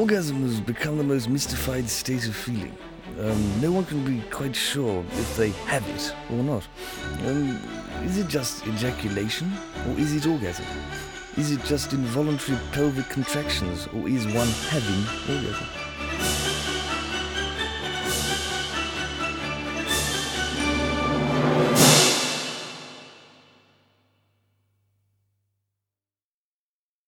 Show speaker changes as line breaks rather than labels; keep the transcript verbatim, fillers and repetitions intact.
Orgasm has become the most mystified state of feeling. Um, no one can be quite sure if they have it or not. Um, is it just ejaculation, or is it orgasm? Is it just involuntary pelvic contractions, or is one having orgasm?